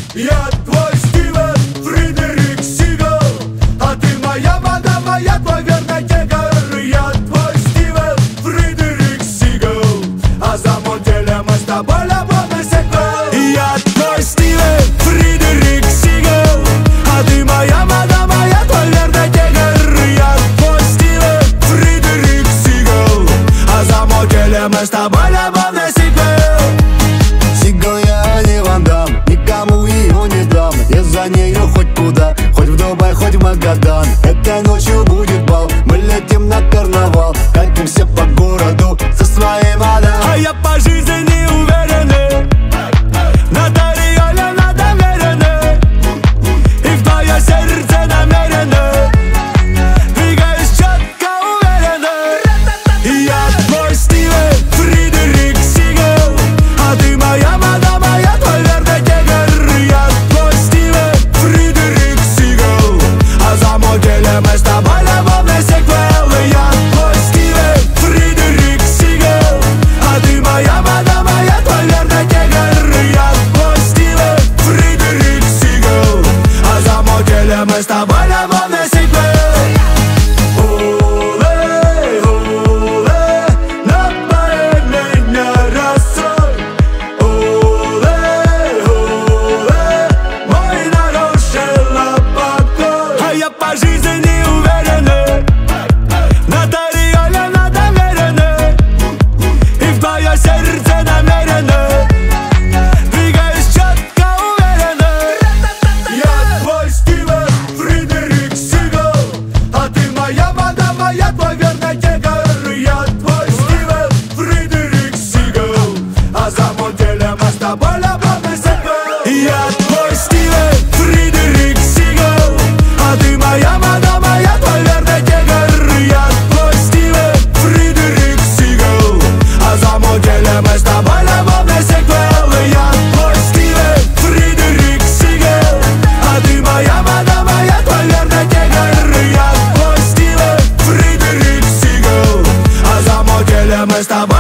Я твой Стивен Фредерик Сигал, а ты моя вода, моя твой верный тигр. Я твой Стивен Фредерик Сигал, а за мотелем мы с тобой любовный сиквел. Я твой Стивен Фредерик Сигал, а ты моя вода, моя твой верный тигр. Я твой Стивен Фредерик Сигал, а за мотелем мы с тобой любовный сиквел. Сигал я не Ван Дам, никому ее не дам. Я за нею хоть куда, хоть в Дубай, хоть в Магадан. Этой ночью будет бал, мы летим на карнавал. Катимся по городу со своей мадам. А я по жизни не уверенный, нотариально доверенный, и в твое сердце намеренный, двигаюсь четко, уверенно. Я твой Стивен Фредерик Сигал, а ты моя вода, моя твой верный тигр. Я твой Стивен Фредерик Сигал, а за мотелем мы с тобой любовный сиквел. Я твой Стивен Фредерик Сигал, а ты моя вода, моя твой верный тигр. Я твой Стивен Фредерик Сигал, а за мотелем мы с тобой любовный сиквел. Оле, оле, напои меня росой. Оле, оле, мой нарушила покой. А я по жизни не уверенный, нотариально доверенный, и в твое сердце намеренный, двигаюсь четко, уверенно. Я твой Стивен Фредерик Сигал, а ты моя вода, моя твой верный тигр. Я твой Стивен Фредерик Сигал, а за мотелем мы с тобой любовный сиквел. Я твой Стивен Фредерик Сигал, а ты моя вода, моя твой верный тигр. Я твой Стивен Фредерик Сигал, а за мотелем мы с тобой любовный сиквел. Я твой Стивен Фредерик Сигал, а ты моя вода, моя твой верный тигр. Я твой Стивен Фредерик Сигал, а за мотелем мы с тобой